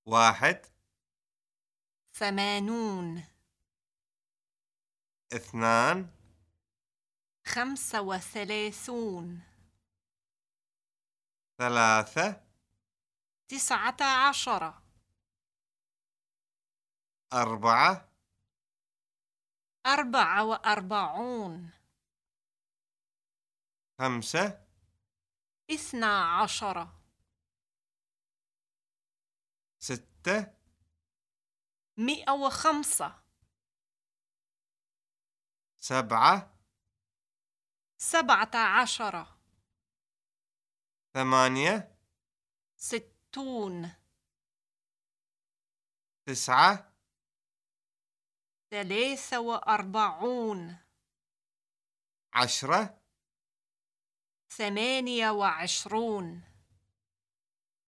واحد 80 اثنان 35 ثلاثة 19 أربعة 44 خمسة 12 ستة 105 سبعة 17 ثمانية 60 تسعة 43 عشرة 28